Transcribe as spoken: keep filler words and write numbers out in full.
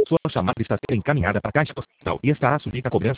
Sua chamada está sendo encaminhada para a caixa postal e está sujeita a cobrança.